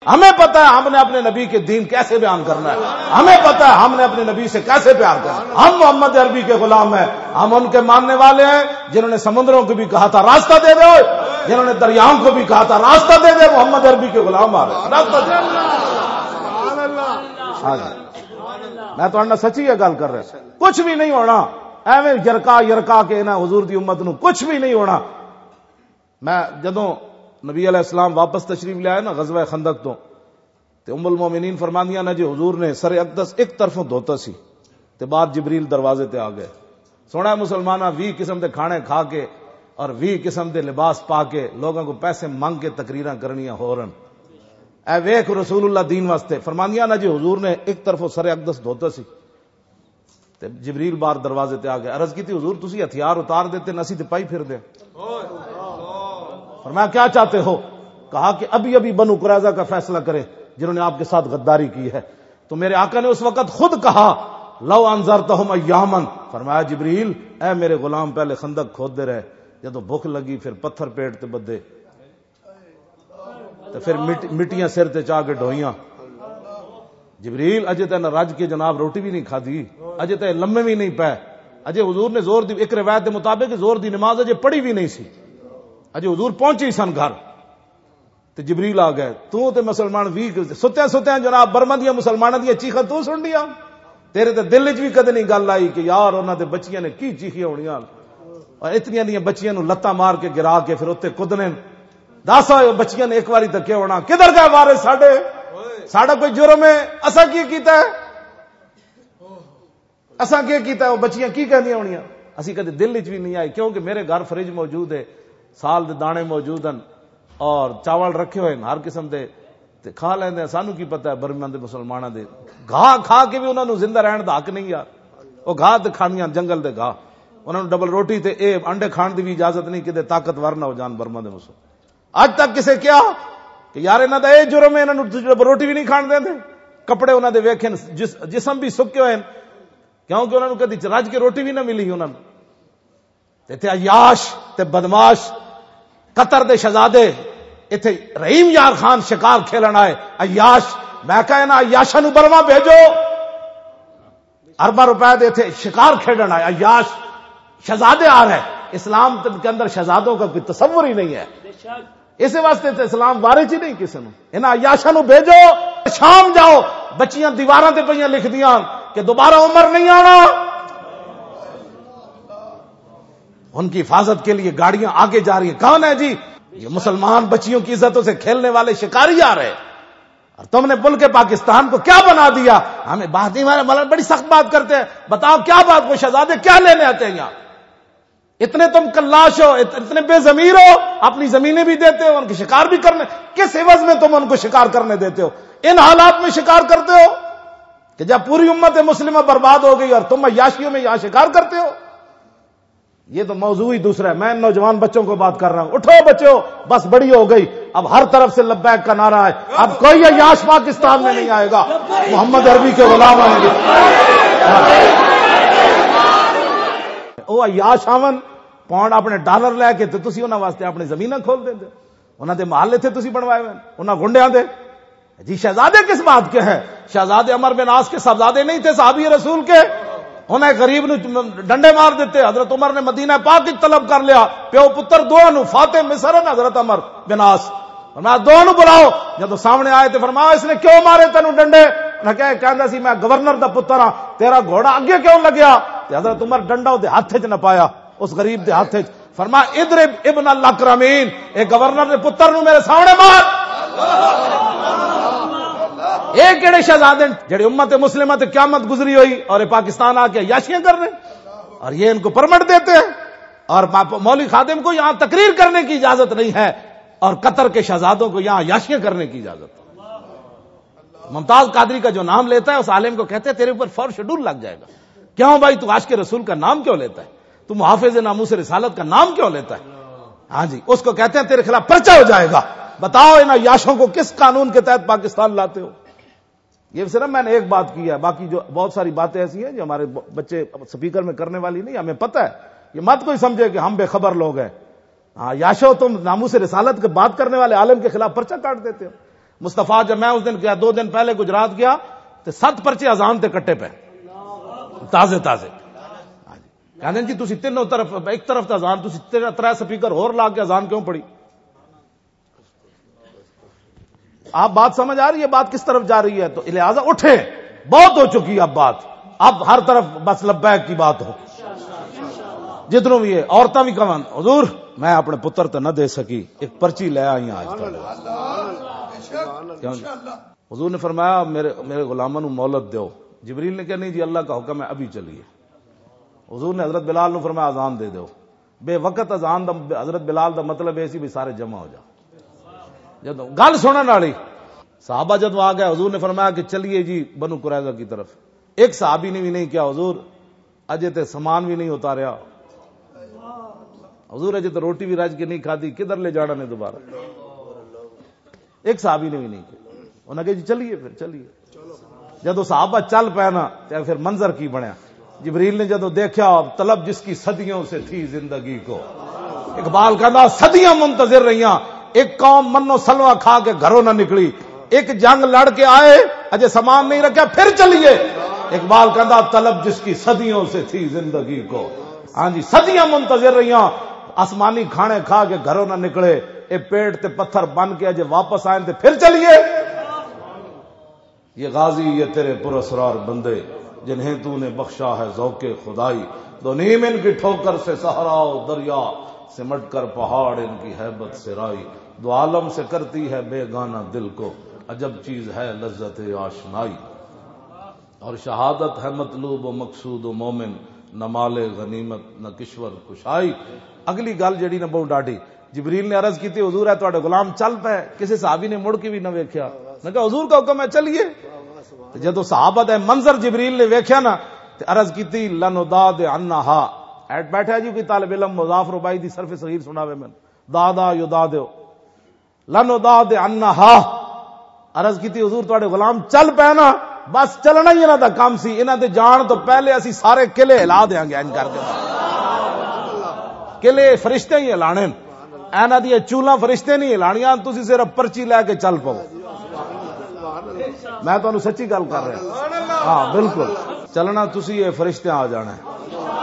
ہمیں پتا ہے ہم نے اپنے نبی کے دین کیسے بیان کرنا ہے، ہمیں پتا ہے ہم نے اپنے نبی سے کیسے پیار کرنا ہے۔ ہم محمد عربی کے غلام ہیں، ہم ان کے ماننے والے ہیں جنہوں نے سمندروں کو بھی کہا تھا راستہ دے دو، جنہوں نے دریاؤں کو بھی کہا تھا راستہ دے دے۔ محمد عربی کے غلام آ رہے راستہ دے۔ ہاں جی، میں تو انڈا سچی ہے گل کر رہا، کچھ بھی نہیں ہونا ایویں یرکا کے نا حضور دی امت نو کچھ بھی نہیں ہونا۔ میں جدوں نبی علیہ السلام واپس تشریف لے آئے نا غزوہ خندق تو ام المومنین فرماندیاں نے جی حضور نے سر اقدس ایک طرفوں دھوتا سی تے بعد جبریل دروازے تے آ گئے۔ سونا مسلمانہ 20 قسم دے کھانے کھا کے اور 20 قسم دے لباس پا کے لوگوں کو پیسے مانگ کے تقریراں کرنیاں ہو رہن، اے ویکھ رسول اللہ دین واسطے فرماندیاں نے جی حضور نے ایک طرفوں سر اقدس دھوتا سی تے جبریل بار دروازے تے آ گئے۔ عرض کی تھی حضور تسی ہتھیار اتار دیتے نسی تے پائی پھر دے۔ فرمایا کیا چاہتے ہو؟ کہا کہ ابھی ابھی بنو قریظہ کا فیصلہ کرے جنہوں نے آپ کے ساتھ غداری کی ہے۔ تو میرے آقا نے اس وقت خود کہا لو انذرتہم ایامن، فرمایا جبریل اے میرے غلام پہلے خندق کھود دے رہے، جب بھوک لگی پھر پتھر پیٹ تے بدے تو پھر مٹیاں سر تے چاہ کے ڈھوئیاں۔ جبریل اجے تے نہ رج کے جناب روٹی بھی نہیں کھادی، اجے تے لمے بھی نہیں پے، اجے حضور نے زور دی ایک روایت کے مطابق زور دی نماز اجے پڑھی بھی نہیں سی، اجے حضور پہنچی سن گھر تے جبریل آ گئے۔ تو تے مسلمان بھی ستیا جناب برما دیا مسلمانوں دیا چیخاں تو سن لیا، تیرے تے دل وچ بھی کدے نہیں گل آئی کہ یار انہاں دے بچیاں نے کی چیخیاں ہونیاں اور اتنیاں دیاں بچیاں نو لتاں مار کے گرا کے پھر اوتے کدنے۔ دس بچیاں نے ایک واری تکیا ہونا کدھر گئے وارث ساڈے، ساڈا کوئی جرم ہے، اساں کی کیتا ہے، اساں کی کیتا ہے، وہ بچیاں کی کہندیاں ہونیاں، اسی کدے دل وچ بھی نہیں آئی کیونکہ میرے گھر فریج موجود ہے، سال دے دانے موجود ہیں اور چاول رکھے ہوئے ہر قسم دے تے کھا لیندے، سانو کی پتہ ہے برمیان دے مسلماناں دے گھاہ کھا کے بھی انہاں نو زندہ رہن دا حق نہیں یار، او گھاہ تے کھانیاں جنگل دے گھاہ، انہاں نو ڈبل روٹی تے اے انڈے کھان دی بھی اجازت نہیں کہ طاقتور نہ ہو جان برما دے مسلمان۔ اج تک کسے کیا کہ یار انہاں دا اے جرم ہے انہاں نو ڈبل روٹی بھی نہیں کھان دیندے، کپڑے انہاں دے ویکھن جسم بھی سکے ہوئے کیونکہ انہاں نو کدی رج کے روٹی بھی نہ ملی انہاں نو۔ تے عیاش تے بدماش قطر دے شہزادے ایتھے رحیم یار خان شکار کھیلن آئے عیاش، میں کہا نا عیاشاں نو برما بھیجو، ارباں روپے دے ایتھے شکار کھیلن آئے عیاش شہزادے آ رہے۔ اسلام کے اندر شہزادوں کا کوئی تصور ہی نہیں ہے، اس واسطے تے اسلام وارث ہی نہیں کسی نو۔ انہاں عیاشاں نو بھیجو، شام جاؤ بچیاں دیواراں تے پئیاں لکھ دیاں کہ دوبارہ عمر نہیں آنا۔ ان کی حفاظت کے لیے گاڑیاں آگے جا رہی ہیں، کون ہے جی؟ یہ مسلمان بچیوں کی عزتوں سے کھیلنے والے شکاری آ رہے، اور تم نے ملک پاکستان کو کیا بنا دیا؟ ہمیں بات نہیں مانے، بڑی سخت بات کرتے ہیں، بتاؤ کیا بات، وہ شہزادے کیا لینے آتے ہیں یہاں؟ اتنے تم کلاش ہو، اتنے بے ضمیر ہو، اپنی زمینیں بھی دیتے ہو، ان کے شکار بھی کرنے، کس عوض میں تم ان کو شکار کرنے دیتے ہو؟ ان حالات میں شکار کرتے ہو کہ جب پوری امت مسلمہ برباد ہو گئی اور تم عیاشیوں میں یہاں شکار کرتے ہو۔ یہ تو موضوع ہی دوسرا ہے، میں نوجوان بچوں کو بات کر رہا ہوں، اٹھو بچوں بس بڑی ہو گئی، اب ہر طرف سے لبیک کا نعرہ ہے، اب کوئی عیاش پاکستان میں نہیں آئے گا، محمد عربی کے غلام آئیں گے۔ وہ عیاش آون پاؤنڈ اپنے ڈالر لے کے تو تسی انہاں واسطے اپنی زمیناں کھول دیندے، انہاں دے محلے تھے تسی بنوائے ہوئے انہاں گنڈیاں دے۔ جی شہزادے کس بات کے ہیں؟ شہزادے عمر بن عاص کے صاحبزادے نہیں تھے صحابی رسول کے؟ انہیں غریب نو ڈنڈے مار دیتے، حضرت عمر نے مدینہ پاک کی طلب کر لیا، پیو پتر دو نو فاتح مصر حضرت عمر بن عاص، فرمایا دو نو بلاؤ، جب سامنے آئے تو فرمایا اس نے کیوں مارے تینوں ڈنڈے؟ نہ کہندا سی میں گورنر دا پتر ہاں، تیرا گھوڑا اگے کیوں لگیا؟ تے حضرت عمر ڈنڈا دے ہاتھ وچ نہ پایا، اس غریب دے ہاتھ وچ، فرمایا اضرب ابن الاکرمین، اے گورنر دے پتر نو میرے سامنے مار۔ ایک کیڑے شہزادے جڑے امت مسلمہ تے قیامت گزری ہوئی اور پاکستان آ کے عیاشیاں کر رہے اور یہ ان کو پرمٹ دیتے ہیں، اور مولوی خادم کو یہاں تقریر کرنے کی اجازت نہیں ہے اور قطر کے شہزادوں کو یہاں عیاشیاں کرنے کی اجازت ہے۔ ممتاز قادری کا جو نام لیتا ہے اس عالم کو کہتے ہیں تیرے اوپر فور شیڈول لگ جائے گا۔ کیوں بھائی تو عاشق رسول کا نام کیوں لیتا ہے؟ تو محافظ ناموس رسالت کا نام کیوں لیتا ہے؟ ہاں جی، اس کو کہتے ہیں تیرے خلاف پرچہ ہو جائے گا۔ بتاؤ ان عیاشوں کو کس قانون کے تحت پاکستان لاتے ہو؟ یہ صرف میں نے ایک بات کی ہے، باقی جو بہت ساری باتیں ایسی ہیں جو ہمارے بچے سپیکر میں کرنے والی نہیں، ہمیں پتہ ہے، یہ مت کوئی سمجھے کہ ہم بے خبر لوگ ہیں۔ ہاں یاشو تم ناموس رسالت کے بات کرنے والے عالم کے خلاف پرچہ کاٹ دیتے ہو۔ مصطفیٰ جب میں اس دن گیا 2 دن پہلے گجرات گیا تو 7 پرچے اذان تے کٹے پے تازے کہندے جی تسی تینوں طرف ایک طرف تے اذان تسی 3 سپیکر اور لا کے اذان کیوں پڑھی؟ آپ بات سمجھ آ رہی ہے بات کس طرف جا رہی ہے؟ تو لہذا اٹھے، بہت ہو چکی اب بات، اب ہر طرف بس لبیک کی بات ہو، جتنوں بھی ہے عورتیں بھی کہن حضور میں اپنے پتر تے نہ دے سکی ایک پرچی لے آئی آج حضور نے فرمایا میرے غلاموں مولت دیو۔ جبریل نے کہا نہیں جی اللہ کا حکم ہے ابھی چلیے۔ حضور نے حضرت بلال نے فرمایا اذان دے دو۔ بے وقت اذان دا حضرت بلال دا مطلب ایسی بھی سارے جمع ہو جاؤ۔ جب گل سنن والی صحابہ جب آ گئے حضور نے فرمایا کہ چلیے جی بنو قریظہ کی طرف۔ ایک صحابی نے بھی نہیں کیا حضور اجے تے سامان بھی نہیں اتاریا، حضور اجے تو روٹی بھی رج کے نہیں کھادی، کدھر لے جانا نے دوبارہ؟ ایک صحابی نے بھی نہیں کیا۔ انہوں نے کہا جی چلیے پھر چلیے۔ جدو صحابہ چل پے نا تو پھر منظر کی بنیا۔ جبریل نے جدو دیکھا طلب جس کی صدیوں سے تھی زندگی کو، اقبال کہنا صدیاں منتظر رہیاں، ایک قوم منو سلوا کھا کے گھروں نہ نکلی، ایک جنگ لڑ کے آئے اجے سامان نہیں رکھا پھر چلیے۔ اقبال کہنا طلب جس کی صدیوں سے تھی زندگی کو، ہاں جی صدیاں منتظر رہیاں، آسمانی کھانے کھا کے گھروں نہ نکلے، اے پیٹ تے پتھر بن کے اجے واپس آئے تے پھر چلیے۔ یہ غازی یہ تیرے پراسرار بندے جنہیں تو نے بخشا ہے ذوق خدائی، دو نیم ان کی ٹھوکر سے صحرا و دریا، سمٹ کر پہاڑ ان کی ہیبت سے رائی، دو عالم سے کرتی ہے بے گانا دل کو، عجب چیز ہے لذت آشنائی، اور شہادت ہے مطلوب و مقصود و مومن، نہ مال غنیمت نہ کشور کشائی۔ اگلی گل جڑی نہ بہت ڈاڈی، جبریل نے عرض کی تھی حضور ہے تواڈے غلام چل پے، کسی صحابی نے مڑ کے بھی نہ ویکھیا، میں کہا حضور کا حکم ہے چلیے۔ جدو صحابہ دے منظر جبریل نے ویکھیا نا تے عرض کیتی لنوداد عنہا، ایٹ بیٹھا جی کوئی طالب علم مضاف ربائی دی صرف صغیر سناوے میں دادا یدادو لنوداد عنہا، عرض کیتی حضور تواڈے غلام چل پے نا، بس چلنا ہی انہاں دا کام سی، انہاں دے جان تو پہلے اسی سارے قلعے ہلا دیاں گے ان کر کے، قلعے فرشتے ہی ہلانے، اینا دی چولاں فرشتے نہیں ہلانیاں، تسی صرف پرچی لے کے چل پاؤ۔ میں تانوں سچی گل کر رہا ہاں بالکل، چلنا تسی یہ فرشتے آ جانا ہے،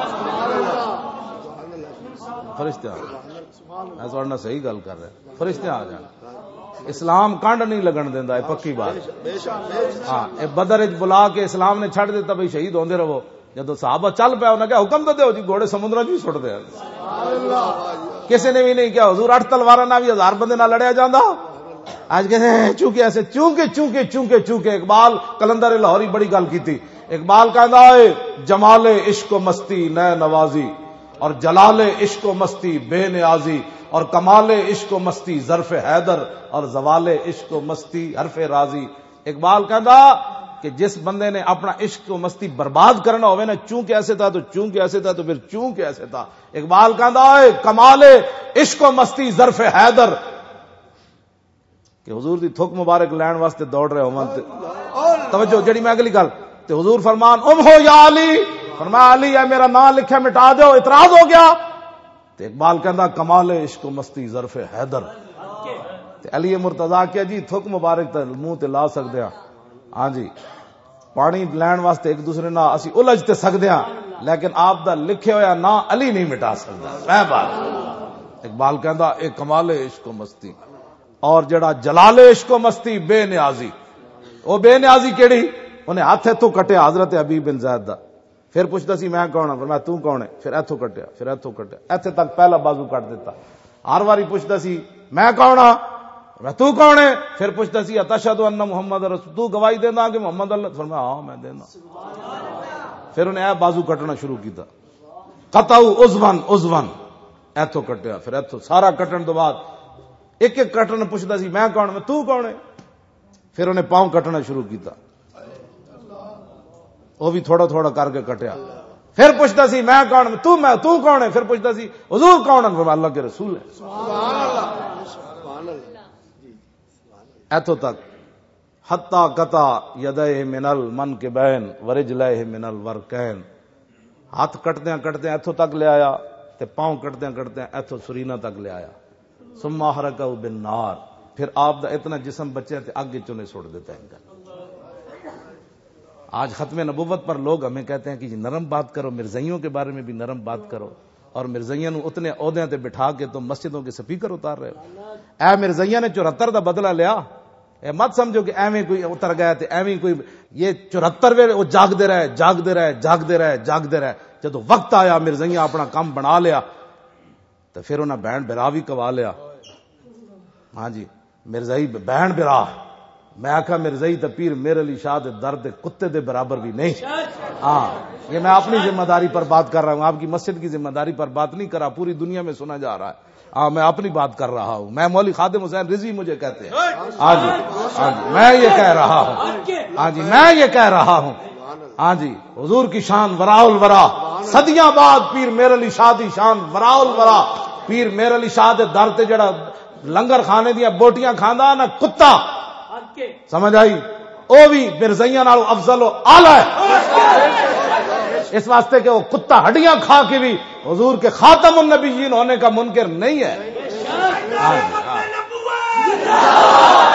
فرشتے آ جانا، میں تھوڑے نال صحیح گل کر رہا، فرشتے آ جانا۔ اسلام کانڈ نہیں لگن دیندا، ہے پکی بات ہاں، اے بدر وچ بلا کے اسلام نے چھڈ دیتا بھئی شہید ہوندے رہو، جدو صحابہ چل پیا انہاں کہا حکم تو دیو جی گھوڑے سمندراں وچ سٹ دے، کسی نے بھی نہیں کیا حضور 8 تلواراں نال بھی 1000 بندے نال لڑیا جاندا، آج کہتے ہیں چونکہ ایسے چونکہ اقبال کلندر لاہوری بڑی گل کی تھی، اقبال کہندا ہے جمال عشق و مستی نئے نوازی، اور جلال عشق و مستی بے نیازی، اور کمال عشق و مستی ظرف حیدر، اور زوال عشق و مستی حرف راضی۔ اقبال کہندا کہ جس بندے نے اپنا عشق و مستی برباد کرنا ہوئے نا، چونکہ ایسے تھا تو چونکہ ایسے تھا تو پھر چونکہ ایسے تھا۔ اقبال کہندا ہے کمال عشق و مستی ظرف حیدر، کہ حضور دی تھوک مبارک لین واسطے دوڑ رہے ہون تے توجہ جڑی میں اگلی گل تے حضور فرمان ہو یا علی، فرمایا علی ہے میرا نام لکھے مٹا دیو، اعتراض ہو گیا تے اقبال کہندا کمال عشق و مستی ظرف حیدر، تے علی مرتضی کیا جی تھوک مبارک تے منہ تے لا سکدے ہاں، ہاں جی پانی لین واسطے ایک دوسرے نال اسی الجھ تے سکدے ہاں، لیکن آپ دا لکھے ہویا نا علی نہیں مٹا سکدا، میں بات اقبال کہندا اے کمال عشق و مستی، اور جڑا جلال عشق و مستی بے نیازی، وہ بے نیازی کیڑی؟ انہیں ہاتھ ایتھوں کٹیا حضرت حبیب بن زید دا، پھر پوچھتا سی میں کون ہاں، فرمایا تو کون ہے، پھر ایتھوں کٹیا، پھر ایتھوں کٹیا، ایتھے تک پہلا بازو کٹ دیتا، ہر واری پوچھتا سی میں کون ہاں، میں تو کون ہے، پھر پوچھتا سی اتشہد ان محمد رسول، تو گواہی دینا کہ محمد اللہ، فرمایا ہاں میں دینا، پھر انہیں اے بازو کٹنا شروع کیتا، قطعو عضون ایتھوں کٹیا، پھر ایتھوں سارا کٹن تو بعد ایک ایک کٹن پوچھتا سی میں کون، میں تو کون ہے، پھر انہیں پاؤں کٹنا شروع کیتا، وہ بھی تھوڑا تھوڑا کر کے کٹیا، پھر پوچھتا سی میں کون، تو کون ہے، پھر پوچھتا سی حضور کون ہے، فرمایا اللہ کے رسول ہے، ایتھوں تک حتی قطع یدیہ من المنکبین ورجلیہ من الورکین، ہاتھ کٹدیاں کٹدیاں ایتھوں تک لے آیا تے پاؤں کٹدیاں کٹدیاں ایتھوں سرینہ تک لے آیا، ثم احرقہ بالنار، پھر آپ دا اتنا جسم بچے تے آگے چنے چھوڑ دیتا ہے انگل. آج ختم نبوت پر لوگ ہمیں کہتے ہیں کہ نرم بات کرو، مرزائیوں کے بارے میں بھی نرم بات کرو، اور مرزائیوں نے اتنے عہدے تے بٹھا کے تم مسجدوں کے سپیکر اتار رہے ہو. اے مرزائیوں نے 74 دا بدلہ لیا. اے مت سمجھو کہ ایویں کوئی اتر گیا تے ایویں کوئی، یہ 74ویں وہ جاگتے رہے. جدو وقت آیا مرزائیاں اپنا کام بنا لیا تو پھر انہیں بہن برا بھی کوا لیا. ہاں جی مرزائی بہن برا. میں آخا مرزائی تو پیر میرے علی شاہ دے درد کتے دے برابر بھی نہیں. ہاں یہ میں اپنی ذمہ داری پر بات کر رہا ہوں، آپ کی مسجد کی ذمہ داری پر بات نہیں کر رہا، پوری دنیا میں سنا جا رہا ہے. ہاں میں اپنی بات کر رہا ہوں. میں مولوی خادم حسین رضوی مجھے کہتے ہیں. ہاں جی میں یہ کہہ رہا ہوں. ہاں جی میں یہ کہہ رہا ہوں. ہاں جی حضور کی شان وراء الورا، صدیاں بعد پیر میرے علی شاہ دی شان وراء الورا. پیر میرے علی شاہ دے در تے جڑا لنگر کھانے دیا بوٹیاں کھاندا نا کتا، سمجھ آئی؟ وہ بھی مرزائیاں نالوں افضل و اعلی ہے، اس واسطے کہ وہ کتا ہڈیاں کھا کے بھی حضور کے خاتم النبیین ہونے کا منکر نہیں ہے.